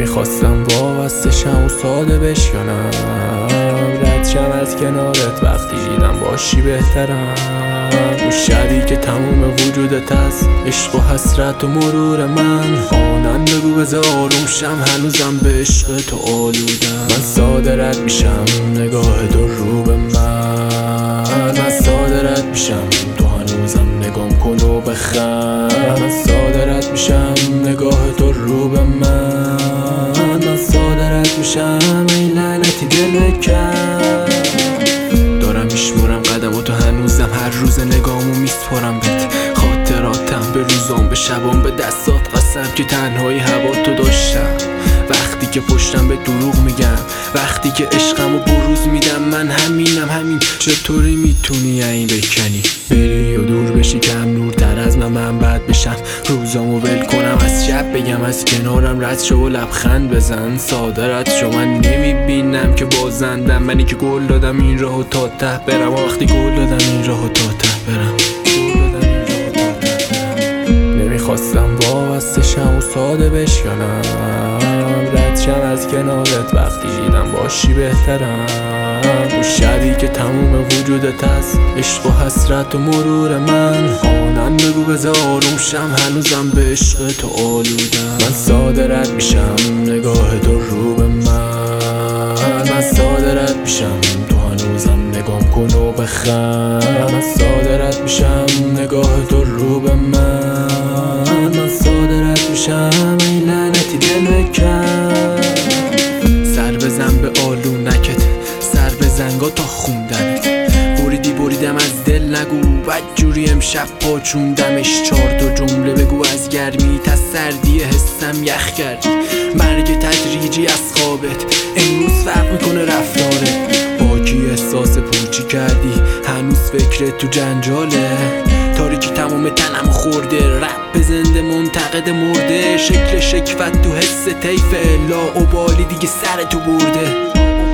نمیخواستم وابسته شم و ساده بشکنم، رد شم از کنارت وقتی دیدم باشی بهترم. اون شبی که تموم وجودت از عشق و حسرت و مرور من، آنم بگو بذار آروم شم، هنوزم به عشق تو آلودم. من ساده رد میشم نگاه تو رو به من ساده رد میشم، تو هنوزم نگام کن و بخند. من ساده رد میشم نگاه تو رو به من ساده رد میشم، ای لعنتی دل بکن. دارم میشمرم قدم و تو هنوزم هر روز نگامو میسپرم بهت، خاطراتم به روزام به شبام به دستات قسم که تنهایی هوا تو داشتم. وقتی که پشتم به دروغ میگم، وقتی که عشقمو بروز میدم، من همین چطوری میتونی این بکنی بری و دور بشی کم نورتر از من بد بشم، روزامو ول کنم از شب بگم از کنارم رد شو و لبخند بزن. ساده رد شو من نمیبینم که بازندم، منی که گل دادم این راهو تا ته برم، وقتی گل دادم این راهو تا ته برم. نمیخواستم وابسته شم و ساده بشکنم، رد شم از کنارت وقتی دیدم باشی بهترم. اون شبی که تموم وجودت از عشق و حسرت و مرور من، آنم بگو بذار آروم شم، هنوزم به عشق تو آلودم. من ساده رد میشم نگاه تو رو به من ساده رد میشم، تو هنوزم نگام کن و بخند. من ساده رد میشم نگاه تو رو به من ساده رد میشم، ای لعنتی دل بکن. سر بزن به آلونکت، سر به زنگا تا خوندنت، بریدم از دل نگو بدجوری امشب پاچوندمش. 4 تا جمله بگو از گرمی تا سردی حسم یخ کردی، مرگ تدریجی از خوابت امروز فرق میکنه رفتارت. با کی احساس پوچی کردی هنوز فکرت تو جنجاله، تاریکی تمام تنم خورده، رپ زنده منتقد مرده، شکل شکفت تو حس طیف لا و بالی دیگه سر تو برده.